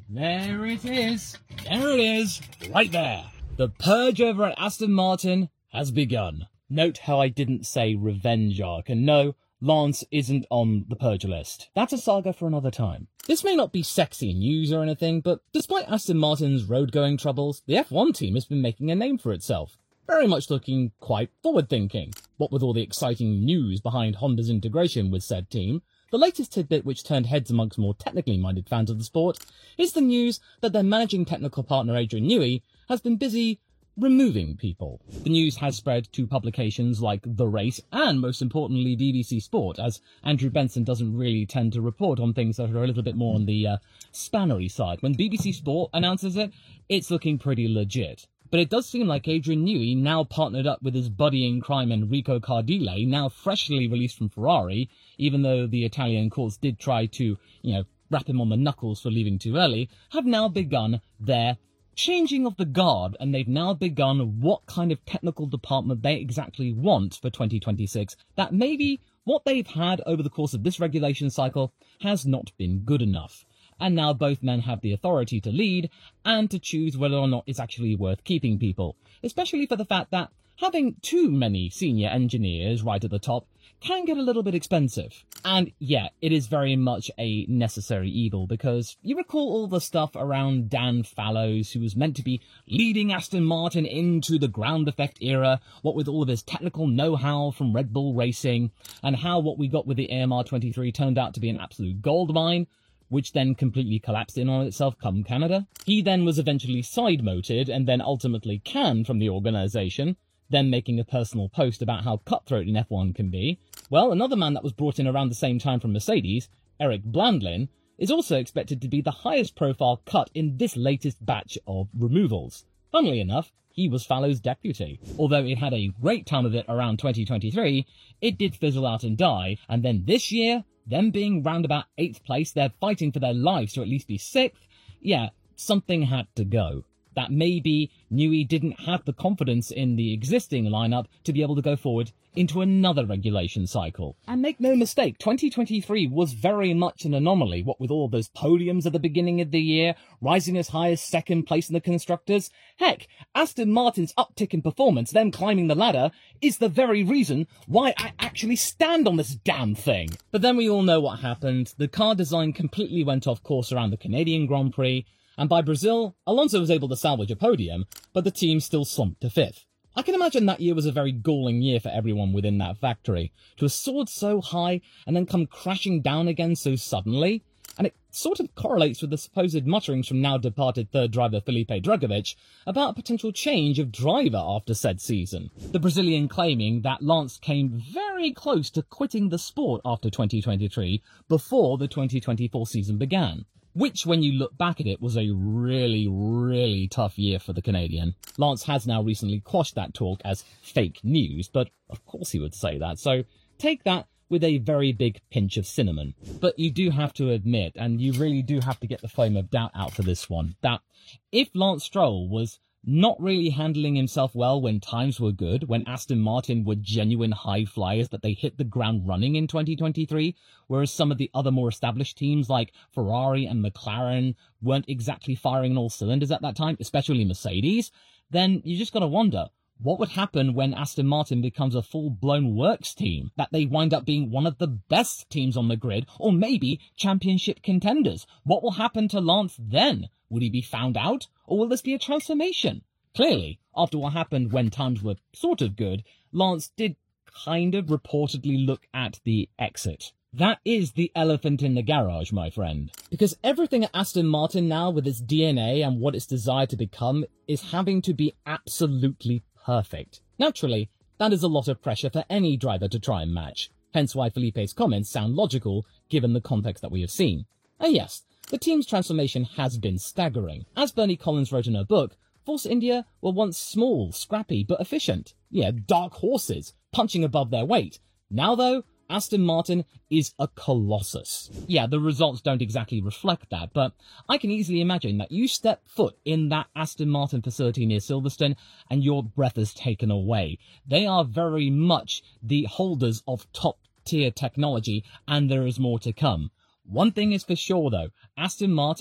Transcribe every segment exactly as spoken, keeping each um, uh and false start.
There it is. There it is. Right there. The purge over at Aston Martin has begun. Note how I didn't say revenge arc, and no, Lance isn't on the purge list. That's a saga for another time. This may not be sexy news or anything, but despite Aston Martin's road-going troubles, the F one team has been making a name for itself. Very much looking quite forward-thinking. What with all the exciting news behind Honda's integration with said team, the latest tidbit which turned heads amongst more technically minded fans of the sport is the news that their managing technical partner Adrian Newey has been busy removing people. The news has spread to publications like The Race and, most importantly, B B C Sport, as Andrew Benson doesn't really tend to report on things that are a little bit more on the uh, spannery side. When B B C Sport announces it, it's looking pretty legit. But it does seem like Adrian Newey, now partnered up with his buddy in crime Enrico Cardile, now freshly released from Ferrari, even though the Italian courts did try to, you know, wrap him on the knuckles for leaving too early, have now begun their changing of the guard, and they've now begun what kind of technical department they exactly want for twenty twenty-six, that maybe what they've had over the course of this regulation cycle has not been good enough. And now both men have the authority to lead and to choose whether or not it's actually worth keeping people, especially for the fact that having too many senior engineers right at the top can get a little bit expensive. And yeah, it is very much a necessary evil, because you recall all the stuff around Dan Fallows, who was meant to be leading Aston Martin into the ground effect era, what with all of his technical know-how from Red Bull Racing, and how what we got with the A M R twenty-three turned out to be an absolute goldmine, which then completely collapsed in on itself come Canada. He then was eventually side-moted and then ultimately canned from the organisation, then making a personal post about how cutthroat in F one can be. Well, another man that was brought in around the same time from Mercedes, Eric Blandlin, is also expected to be the highest profile cut in this latest batch of removals. Funnily enough, he was Fallows' deputy. Although it had a great time of it around twenty twenty-three, it did fizzle out and die, and then this year, them being round about eighth place, they're fighting for their lives to at least be sixth. Yeah, something had to go. That maybe Newey didn't have the confidence in the existing lineup to be able to go forward into another regulation cycle. And make no mistake, twenty twenty-three was very much an anomaly, what with all those podiums at the beginning of the year, rising as high as second place in the constructors. Heck, Aston Martin's uptick in performance, them climbing the ladder, is the very reason why I actually stand on this damn thing. But then we all know what happened. The car design completely went off course around the Canadian Grand Prix, and by Brazil, Alonso was able to salvage a podium, but the team still slumped to fifth. I can imagine that year was a very galling year for everyone within that factory, to have soared so high and then come crashing down again so suddenly, and it sort of correlates with the supposed mutterings from now departed third driver Felipe Drugovich about a potential change of driver after said season. The Brazilian claiming that Lance came very close to quitting the sport after twenty twenty-three, before the twenty twenty-four season began. Which, when you look back at it, was a really, really tough year for the Canadian. Lance has now recently quashed that talk as fake news, but of course he would say that, so take that with a very big pinch of cinnamon. But you do have to admit, and you really do have to get the flame of doubt out for this one, that if Lance Stroll was not really handling himself well when times were good, when Aston Martin were genuine high flyers, but they hit the ground running in twenty twenty-three, whereas some of the other more established teams like Ferrari and McLaren weren't exactly firing on all cylinders at that time, especially Mercedes, then you just gotta wonder, what would happen when Aston Martin becomes a full-blown works team? That they wind up being one of the best teams on the grid, or maybe championship contenders? What will happen to Lance then? Would he be found out, or will this be a transformation? Clearly, after what happened when times were sort of good, Lance did kind of reportedly look at the exit. That is the elephant in the garage, my friend. Because everything at Aston Martin now, with its D N A and what it's desired to become, is having to be absolutely perfect. Naturally, that is a lot of pressure for any driver to try and match. Hence why Felipe's comments sound logical, given the context that we have seen. And yes, the team's transformation has been staggering. As Bernie Collins wrote in her book, Force India were once small, scrappy, but efficient. Yeah, dark horses, punching above their weight. Now though, Aston Martin is a colossus. Yeah, the results don't exactly reflect that, but I can easily imagine that you step foot in that Aston Martin facility near Silverstone and your breath is taken away. They are very much the holders of top-tier technology, and there is more to come. One thing is for sure though, Aston Martin,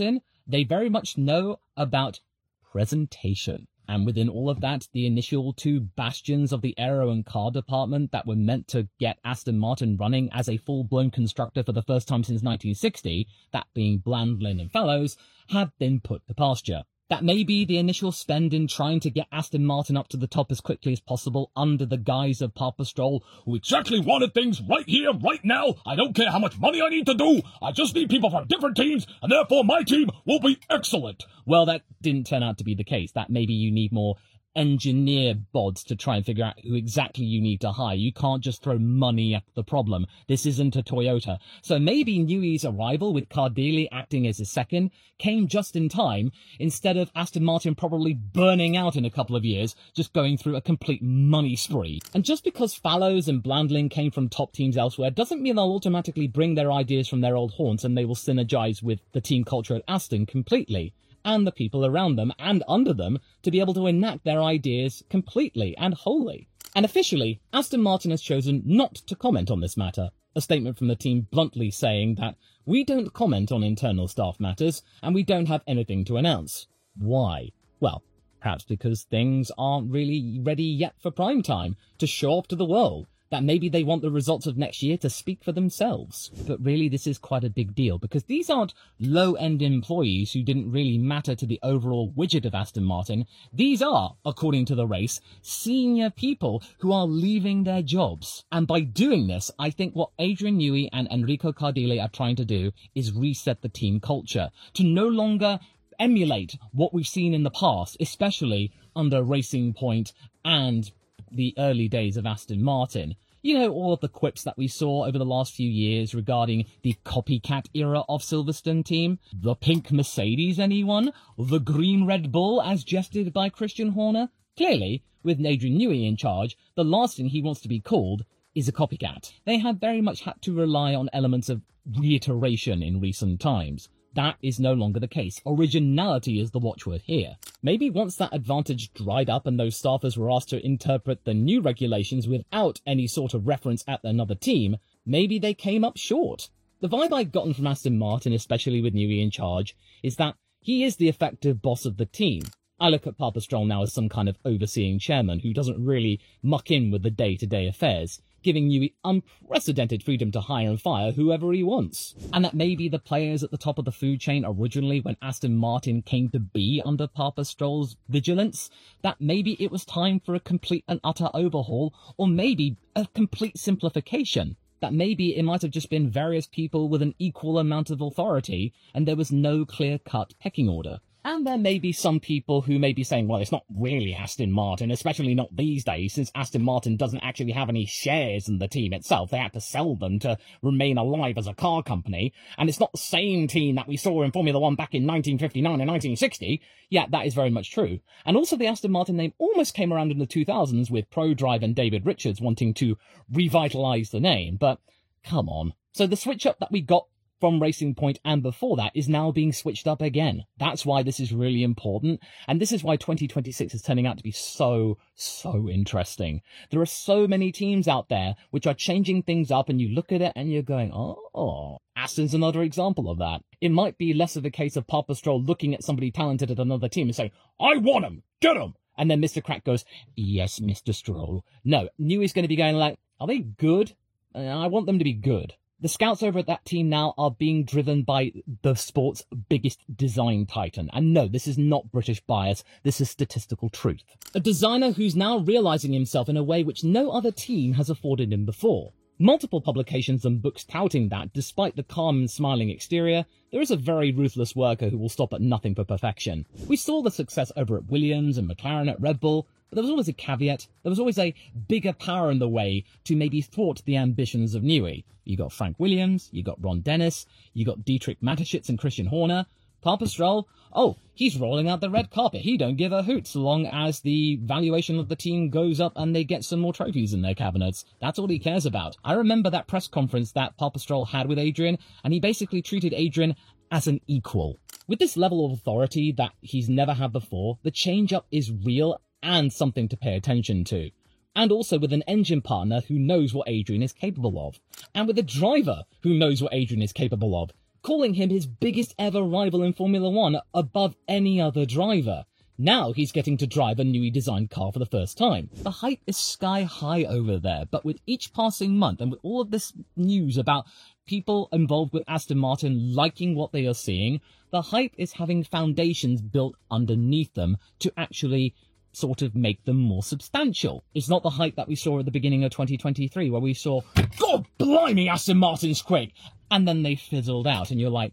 They very much know about presentation. And within all of that, the initial two bastions of the aero and car department that were meant to get Aston Martin running as a full-blown constructor for the first time since nineteen sixty, that being Blandlin and Fellows, have been put to pasture. That may be the initial spend in trying to get Aston Martin up to the top as quickly as possible under the guise of Papa Stroll, who exactly wanted things right here, right now. I don't care how much money I need to do. I just need people from different teams, and therefore my team will be excellent. Well, that didn't turn out to be the case. That maybe you need more engineer bods to try and figure out who exactly you need to hire. You can't just throw money at the problem. This isn't a Toyota. So maybe Newey's arrival, with Cardili acting as his second, came just in time, instead of Aston Martin probably burning out in a couple of years, just going through a complete money spree. And just because Fallows and Blandlin came from top teams elsewhere doesn't mean they'll automatically bring their ideas from their old haunts and they will synergize with the team culture at Aston completely, and the people around them and under them to be able to enact their ideas completely and wholly. And officially, Aston Martin has chosen not to comment on this matter, a statement from the team bluntly saying that we don't comment on internal staff matters and we don't have anything to announce. Why? Well, perhaps because things aren't really ready yet for prime time to show off to the world. That maybe they want the results of next year to speak for themselves. But really, this is quite a big deal, because these aren't low-end employees who didn't really matter to the overall widget of Aston Martin. These are, according to the race, senior people who are leaving their jobs. And by doing this, I think what Adrian Newey and Enrico Cardili are trying to do is reset the team culture, to no longer emulate what we've seen in the past, especially under Racing Point and the early days of Aston Martin. You know, all of the quips that we saw over the last few years regarding the copycat era of Silverstone team. The pink Mercedes, anyone? The green Red Bull, as gestured by Christian Horner? Clearly, with Adrian Newey in charge, the last thing he wants to be called is a copycat. They have very much had to rely on elements of reiteration in recent times. That is no longer the case. Originality is the watchword here. Maybe once that advantage dried up and those staffers were asked to interpret the new regulations without any sort of reference at another team, maybe they came up short. The vibe I've gotten from Aston Martin, especially with Newey in charge, is that he is the effective boss of the team. I look at Papa Stroll now as some kind of overseeing chairman who doesn't really muck in with the day-to-day affairs, giving Newey unprecedented freedom to hire and fire whoever he wants. And that maybe the players at the top of the food chain originally, when Aston Martin came to be under Papa Stroll's vigilance, that maybe it was time for a complete and utter overhaul, or maybe a complete simplification. That maybe it might have just been various people with an equal amount of authority, and there was no clear-cut pecking order. And there may be some people who may be saying, well, it's not really Aston Martin, especially not these days, since Aston Martin doesn't actually have any shares in the team itself. They had to sell them to remain alive as a car company. And it's not the same team that we saw in Formula One back in nineteen fifty-nine and nineteen sixty. Yeah, that is very much true. And also the Aston Martin name almost came around in the two thousands with ProDrive and David Richards wanting to revitalise the name. But come on. So the switch up that we got from Racing Point and before that is now being switched up again. That's why this is really important, and this is why twenty twenty-six is turning out to be so, so interesting. There are so many teams out there which are changing things up, and you look at it and you're going, oh, Aston's another example of that. It might be less of a case of Papa Stroll looking at somebody talented at another team and saying, I want him, get him! And then Mister Crack goes, yes, Mister Stroll. No, Newey's going to be going like, are they good? I want them to be good. The scouts over at that team now are being driven by the sport's biggest design titan. And no, this is not British bias, this is statistical truth. A designer who's now realising himself in a way which no other team has afforded him before. Multiple publications and books touting that, despite the calm and smiling exterior, there is a very ruthless worker who will stop at nothing for perfection. We saw the success over at Williams and McLaren at Red Bull, but there was always a caveat. There was always a bigger power in the way to maybe thwart the ambitions of Newey. You got Frank Williams, you got Ron Dennis, you got Dietrich Mateschitz and Christian Horner. Papa Stroll, oh, he's rolling out the red carpet. He don't give a hoot so long as the valuation of the team goes up and they get some more trophies in their cabinets. That's all he cares about. I remember that press conference that Papa Stroll had with Adrian, and he basically treated Adrian as an equal. With this level of authority that he's never had before, the change-up is real and something to pay attention to. And also with an engine partner who knows what Adrian is capable of. And with a driver who knows what Adrian is capable of. calling him his biggest ever rival in Formula One above any other driver. Now he's getting to drive a newly designed car for the first time. The hype is sky high over there, but with each passing month and with all of this news about people involved with Aston Martin liking what they are seeing, the hype is having foundations built underneath them to actually sort of make them more substantial. It's not the hype that we saw at the beginning of twenty twenty-three where we saw, God blimey, Aston Martin's quick! And then they fizzled out and you're like,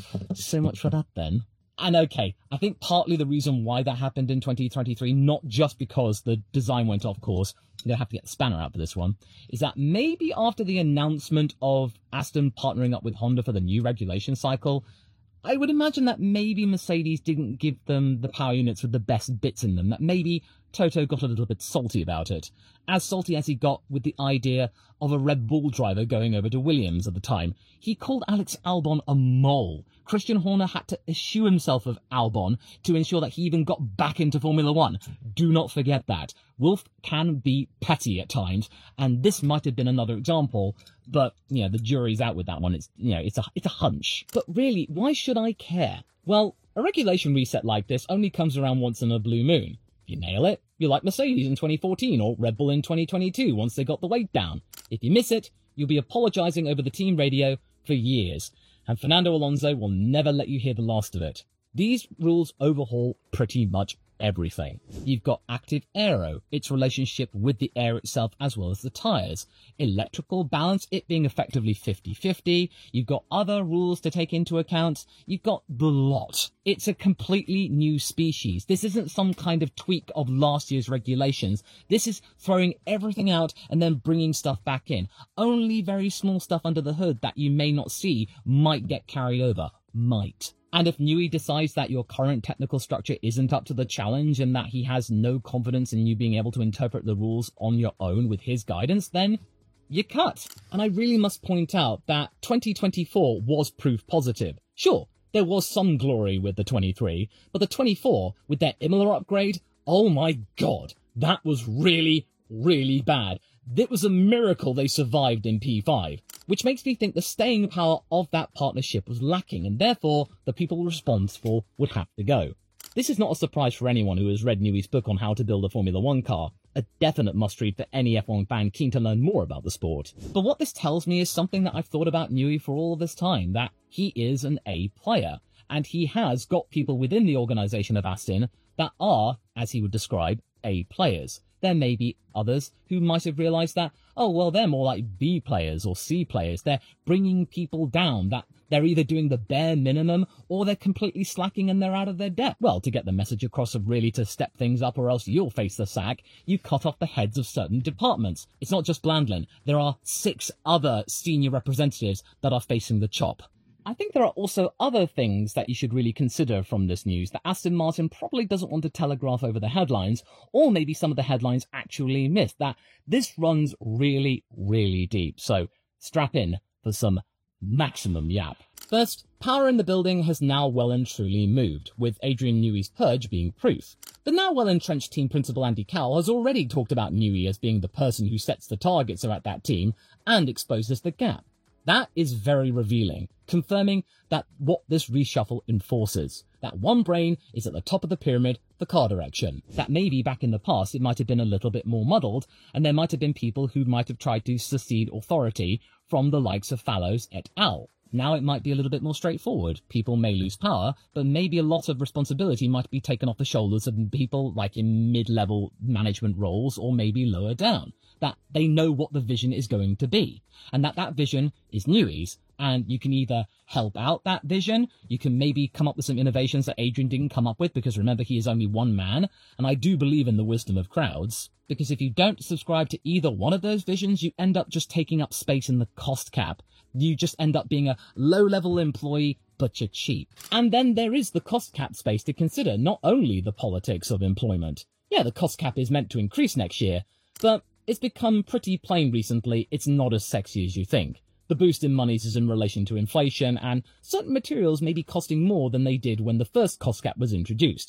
so much for that then. And okay, I think partly the reason why that happened in twenty twenty-three, not just because the design went off course, you don't have to get the spanner out for this one, is that maybe after the announcement of Aston partnering up with Honda for the new regulation cycle, I would imagine that maybe Mercedes didn't give them the power units with the best bits in them, that maybe Toto got a little bit salty about it. As salty as he got with the idea of a Red Bull driver going over to Williams at the time. He called Alex Albon a mole. Christian Horner had to eschew himself of Albon to ensure that he even got back into Formula One. Do not forget that. Wolff can be petty at times, and this might have been another example, but, you know, the jury's out with that one. It's, you know, it's a, it's a hunch. But really, why should I care? Well, a regulation reset like this only comes around once in a blue moon. If you nail it, you're like Mercedes in twenty fourteen or Red Bull in twenty twenty-two once they got the weight down. If you miss it, you'll be apologising over the team radio for years, and Fernando Alonso will never let you hear the last of it. These rules overhaul pretty much everything. You've got active aero, its relationship with the air itself as well as the tyres. Electrical balance, it being effectively fifty fifty. You've got other rules to take into account. You've got the lot. It's a completely new species. This isn't some kind of tweak of last year's regulations. This is throwing everything out and then bringing stuff back in. Only very small stuff under the hood that you may not see might get carried over. Might. And if Newey decides that your current technical structure isn't up to the challenge and that he has no confidence in you being able to interpret the rules on your own with his guidance, then you cut. And I really must point out that twenty twenty-four was proof positive. Sure, there was some glory with the twenty-three, but the twenty-four, with their Imola upgrade, oh my god, that was really, really bad. It was a miracle they survived in P five, which makes me think the staying power of that partnership was lacking, and therefore the people responsible would have to go. This is not a surprise for anyone who has read Newey's book on how to build a Formula One car, a definite must-read for any F one fan keen to learn more about the sport. But what this tells me is something that I've thought about Newey for all this time, that he is an A player, and he has got people within the organisation of Aston that are, as he would describe, A players. There may be others who might have realised that, oh, well, they're more like B players or C players. They're bringing people down, that they're either doing the bare minimum or they're completely slacking and they're out of their depth. Well, to get the message across of really to step things up or else you'll face the sack, you cut off the heads of certain departments. It's not just Blandlin. There are six other senior representatives that are facing the chop. I think there are also other things that you should really consider from this news that Aston Martin probably doesn't want to telegraph over the headlines, or maybe some of the headlines actually missed, that this runs really, really deep. So strap in for some maximum yap. First, power in the building has now well and truly moved, with Adrian Newey's purge being proof. The now well-entrenched team principal Andy Cowell has already talked about Newey as being the person who sets the targets at that team and exposes the gap. That is very revealing, confirming that what this reshuffle enforces, that one brain is at the top of the pyramid for car direction. That maybe back in the past it might have been a little bit more muddled, and there might have been people who might have tried to secede authority from the likes of Fallows et al. Now it might be a little bit more straightforward. People may lose power, but maybe a lot of responsibility might be taken off the shoulders of people like in mid-level management roles or maybe lower down. That they know what the vision is going to be, and that that vision is Newey's, and you can either help out that vision, you can maybe come up with some innovations that Adrian didn't come up with, because remember, he is only one man, and I do believe in the wisdom of crowds, because if you don't subscribe to either one of those visions, you end up just taking up space in the cost cap. You just end up being a low-level employee, but you're cheap. And then there is the cost cap space to consider, not only the politics of employment. Yeah, the cost cap is meant to increase next year, but it's become pretty plain recently it's not as sexy as you think. The boost in monies is in relation to inflation, and certain materials may be costing more than they did when the first cost cap was introduced.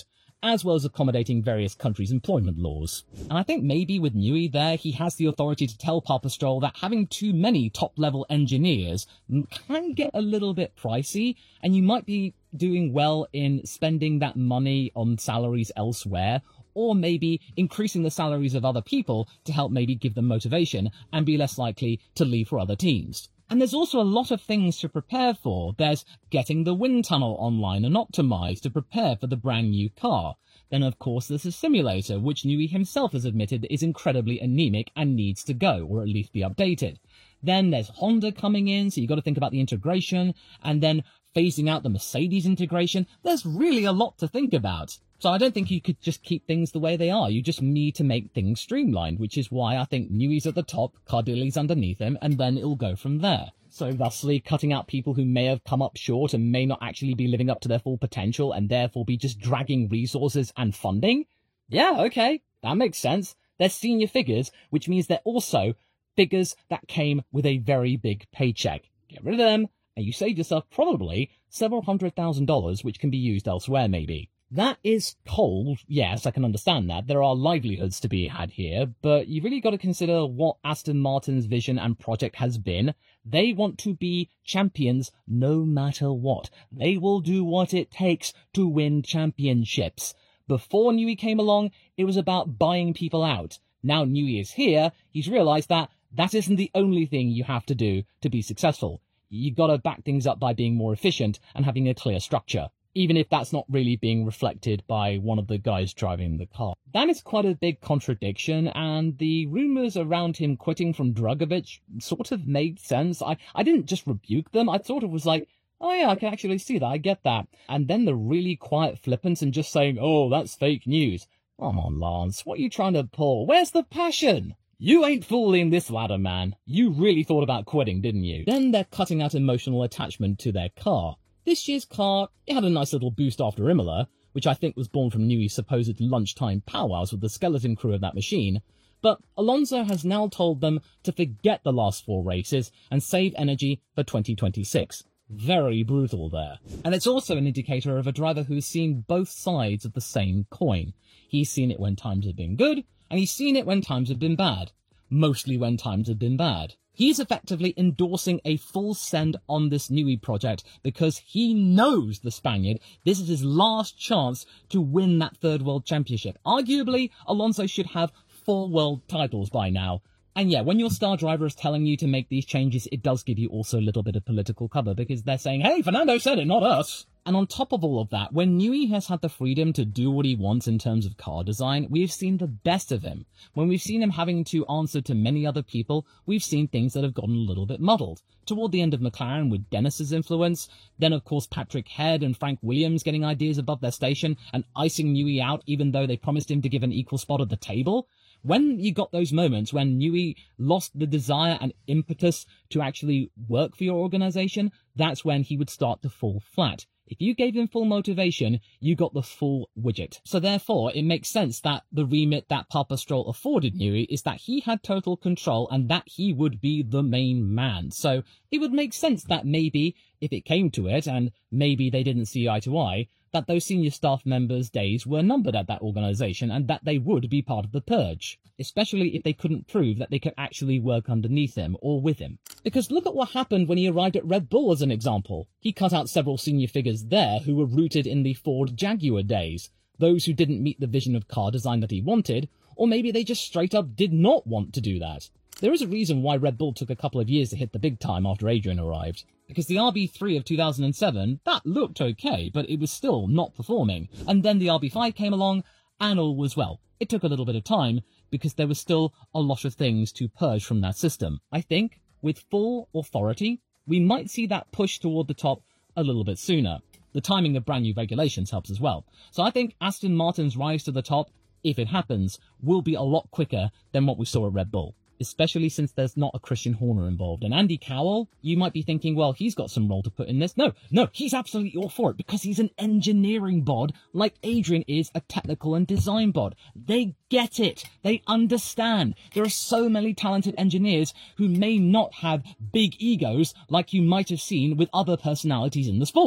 as well as accommodating various countries' employment laws. And I think maybe with Newey there, he has the authority to tell Papastrol that having too many top-level engineers can get a little bit pricey, and you might be doing well in spending that money on salaries elsewhere, or maybe increasing the salaries of other people to help maybe give them motivation and be less likely to leave for other teams. And there's also a lot of things to prepare for. There's getting the wind tunnel online and optimized to prepare for the brand new car. Then, of course, there's a simulator, which Newey himself has admitted is incredibly anemic and needs to go, or at least be updated. Then there's Honda coming in, so you've got to think about the integration, and then phasing out the Mercedes integration. There's really a lot to think about. So I don't think you could just keep things the way they are. You just need to make things streamlined, which is why I think Newey's at the top, Cardilli's underneath him, and then it'll go from there. So thusly cutting out people who may have come up short and may not actually be living up to their full potential and therefore be just dragging resources and funding? Yeah, okay, that makes sense. They're senior figures, which means they're also figures that came with a very big paycheck. Get rid of them, and you save yourself probably several hundred thousand dollars, which can be used elsewhere maybe. That is cold, yes, I can understand that. There are livelihoods to be had here, but you've really got to consider what Aston Martin's vision and project has been. They want to be champions no matter what. They will do what it takes to win championships. Before Newey came along, it was about buying people out. Now Newey is here, he's realised that that isn't the only thing you have to do to be successful. You've got to back things up by being more efficient and having a clear structure, even if that's not really being reflected by one of the guys driving the car. That is quite a big contradiction, and the rumours around him quitting from Drugovich sort of made sense. I, I didn't just rebuke them, I sort of was like, oh yeah, I can actually see that, I get that. And then the really quiet flippance and just saying, oh, that's fake news. Come on, Lance, what are you trying to pull? Where's the passion? You ain't fooling this ladder, man. You really thought about quitting, didn't you? Then they're cutting out emotional attachment to their car. This year's car, it had a nice little boost after Imola, which I think was born from Newey's supposed lunchtime powwows with the skeleton crew of that machine, but Alonso has now told them to forget the last four races and save energy for twenty twenty-six. Very brutal there. And it's also an indicator of a driver who's seen both sides of the same coin. He's seen it when times have been good, and he's seen it when times have been bad. Mostly when times have been bad. He's effectively endorsing a full send on this Newey project because he knows the Spaniard. This is his last chance to win that third world championship. Arguably, Alonso should have four world titles by now. And yeah, when your star driver is telling you to make these changes, it does give you also a little bit of political cover because they're saying, hey, Fernando said it, not us. And on top of all of that, when Newey has had the freedom to do what he wants in terms of car design, we've seen the best of him. When we've seen him having to answer to many other people, we've seen things that have gotten a little bit muddled. Toward the end of McLaren with Dennis's influence, then of course Patrick Head and Frank Williams getting ideas above their station and icing Newey out even though they promised him to give an equal spot at the table. When you got those moments when Newey lost the desire and impetus to actually work for your organization, that's when he would start to fall flat. If you gave him full motivation, you got the full widget. So therefore, it makes sense that the remit that Papastrol afforded Newey is that he had total control and that he would be the main man. So it would make sense that maybe, if it came to it, and maybe they didn't see eye to eye, that those senior staff members' days were numbered at that organisation and that they would be part of the purge, especially if they couldn't prove that they could actually work underneath him or with him. Because look at what happened when he arrived at Red Bull as an example. He cut out several senior figures there who were rooted in the Ford Jaguar days, those who didn't meet the vision of car design that he wanted, or maybe they just straight up did not want to do that. There is a reason why Red Bull took a couple of years to hit the big time after Adrian arrived. Because the R B three of two thousand seven, that looked okay, but it was still not performing. And then the R B five came along, and all was well. It took a little bit of time, because there was still a lot of things to purge from that system. I think, with full authority, we might see that push toward the top a little bit sooner. The timing of brand new regulations helps as well. So I think Aston Martin's rise to the top, if it happens, will be a lot quicker than what we saw at Red Bull. Especially since there's not a Christian Horner involved. And Andy Cowell, you might be thinking, well, he's got some role to put in this. No, no, he's absolutely all for it because he's an engineering bod like Adrian is a technical and design bod. They get it. They understand. There are so many talented engineers who may not have big egos like you might have seen with other personalities in the sport.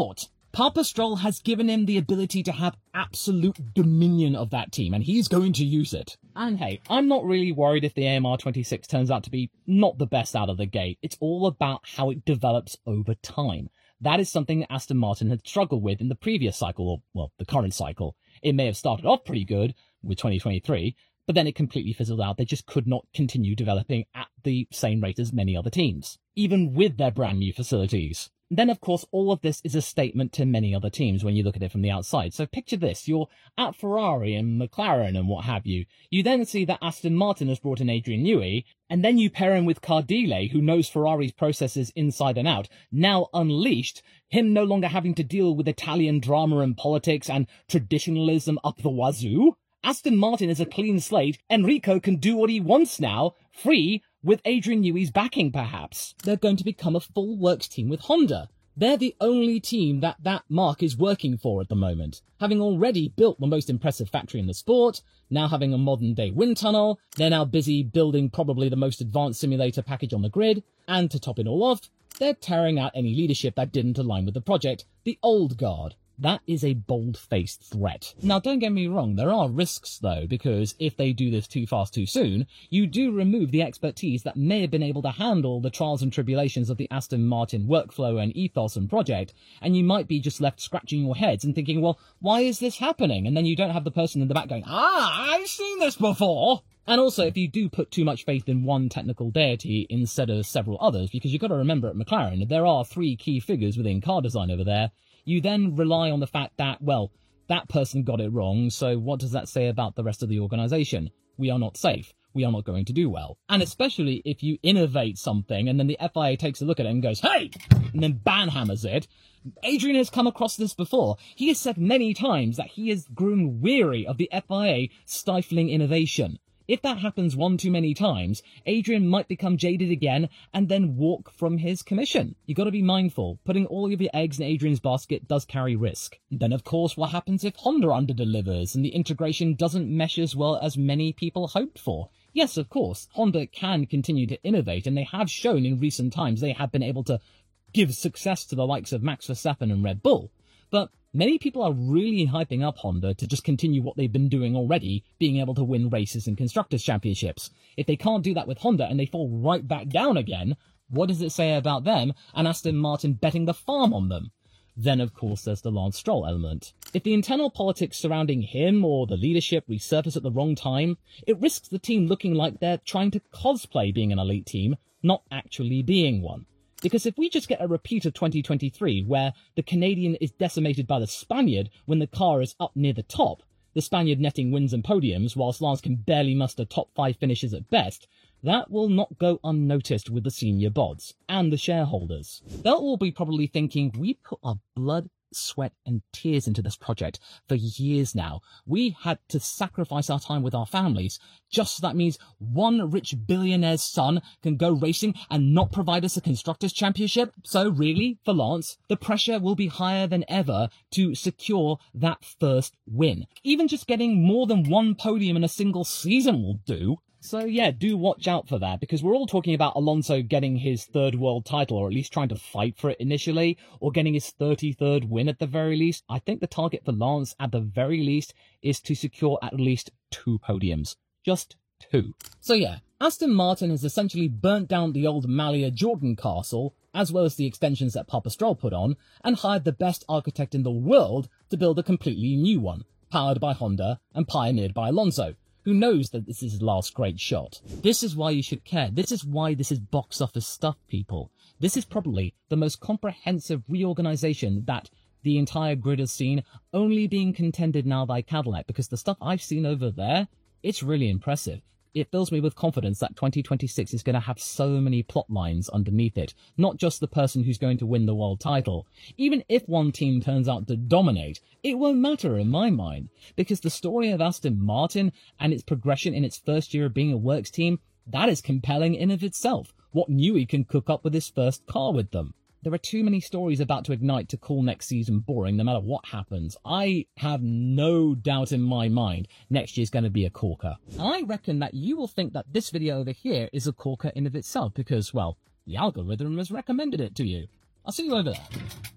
Papa Stroll has given him the ability to have absolute dominion of that team, and he's going to use it. And hey, I'm not really worried if the A M R twenty-six turns out to be not the best out of the gate. It's all about how it develops over time. That is something that Aston Martin had struggled with in the previous cycle, or, well, the current cycle. It may have started off pretty good with twenty twenty-three, but then it completely fizzled out. They just could not continue developing at the same rate as many other teams, even with their brand new facilities. Then, of course, all of this is a statement to many other teams when you look at it from the outside. So picture this, you're at Ferrari and McLaren and what have you. You then see that Aston Martin has brought in Adrian Newey, and then you pair him with Cardile, who knows Ferrari's processes inside and out, now unleashed, him no longer having to deal with Italian drama and politics and traditionalism up the wazoo. Aston Martin is a clean slate. Enrico can do what he wants now, free, with Adrian Newey's backing, perhaps. They're going to become a full works team with Honda. They're the only team that that mark is working for at the moment. Having already built the most impressive factory in the sport, now having a modern-day wind tunnel, they're now busy building probably the most advanced simulator package on the grid, and to top it all off, they're tearing out any leadership that didn't align with the project, the old guard. That is a bold-faced threat. Now, don't get me wrong, there are risks, though, because if they do this too fast too soon, you do remove the expertise that may have been able to handle the trials and tribulations of the Aston Martin workflow and ethos and project, and you might be just left scratching your heads and thinking, well, why is this happening? And then you don't have the person in the back going, ah, I've seen this before! And also, if you do put too much faith in one technical deity instead of several others, because you've got to remember at McLaren, there are three key figures within car design over there, you then rely on the fact that, well, that person got it wrong, so what does that say about the rest of the organisation? We are not safe. We are not going to do well. And especially if you innovate something and then the F I A takes a look at it and goes, hey! And then banhammers it. Adrian has come across this before. He has said many times that he has grown weary of the F I A stifling innovation. If that happens one too many times, Adrian might become jaded again and then walk from his commission. You got to be mindful. Putting all of your eggs in Adrian's basket does carry risk. Then, of course, what happens if Honda underdelivers and the integration doesn't mesh as well as many people hoped for? Yes, of course, Honda can continue to innovate, and they have shown in recent times they have been able to give success to the likes of Max Verstappen and Red Bull. But many people are really hyping up Honda to just continue what they've been doing already, being able to win races and Constructors' Championships. If they can't do that with Honda and they fall right back down again, what does it say about them and Aston Martin betting the farm on them? Then, of course, there's the Lance Stroll element. If the internal politics surrounding him or the leadership resurface at the wrong time, it risks the team looking like they're trying to cosplay being an elite team, not actually being one. Because if we just get a repeat of twenty twenty-three, where the Canadian is decimated by the Spaniard when the car is up near the top, the Spaniard netting wins and podiums, whilst Lance can barely muster top five finishes at best, that will not go unnoticed with the senior bods and the shareholders. They'll all be probably thinking, we put our blood, sweat and tears into this project for years now. We had to sacrifice our time with our families just so that means one rich billionaire's son can go racing and not provide us a Constructors' Championship. So really, for Lance, the pressure will be higher than ever to secure that first win. Even just getting more than one podium in a single season will do. So yeah, do watch out for that, because we're all talking about Alonso getting his third world title, or at least trying to fight for it initially, or getting his thirty-third win at the very least. I think the target for Lance, at the very least, is to secure at least two podiums. Just two. So yeah, Aston Martin has essentially burnt down the old Malia Jordan castle, as well as the extensions that Papa Stroll put on, and hired the best architect in the world to build a completely new one, powered by Honda and pioneered by Alonso, who knows that this is his last great shot. This is why you should care. This is why this is box office stuff, people. This is probably the most comprehensive reorganization that the entire grid has seen, only being contended now by Cadillac, because the stuff I've seen over there, it's really impressive. It fills me with confidence that twenty twenty-six is going to have so many plot lines underneath it, not just the person who's going to win the world title. Even if one team turns out to dominate, it won't matter in my mind, because the story of Aston Martin and its progression in its first year of being a works team, that is compelling in of itself. What Newey can cook up with his first car with them. There are too many stories about to ignite to call next season boring, no matter what happens. I have no doubt in my mind next year's going to be a corker. And I reckon that you will think that this video over here is a corker in of itself because, well, the algorithm has recommended it to you. I'll see you over there.